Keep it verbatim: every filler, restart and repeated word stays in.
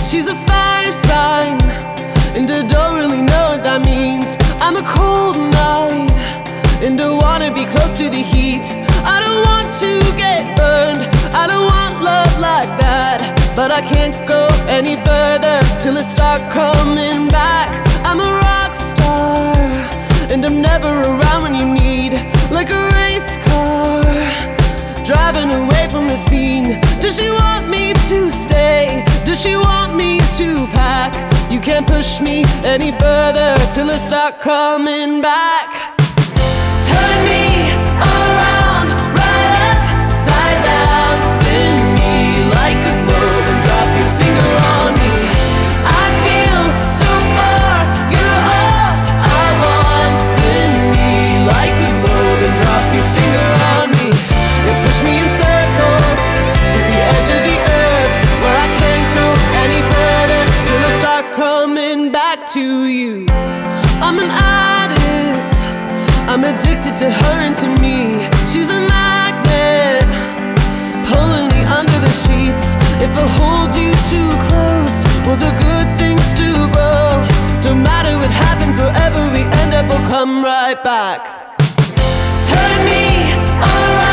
She's a fire sign, and I don't really know what that means. I'm a cold night, and I wanna be close to the heat. I don't want to get burned, I don't want love like that, but I can't go any further till I start coming back. I'm a rock star, and I'm never around when you need. Like a race car, driving away from the scene. Does she want me to stay? Does she want me to pack? You can't push me any further till I start coming back. Turn me around, right upside down, spin me like a globe and drop your finger on me. I feel so far, you're all I want. Spin me like a globe and drop your finger on me. You push me in circles to the edge of the earth, where I can't go any further till I start coming back to you. I'm an addict, I'm addicted to her and to me. She's a magnet, pulling me under the sheets. If I hold you too close, will the good things do grow? Don't matter what happens, wherever we end up, we'll come right back. Turn me around.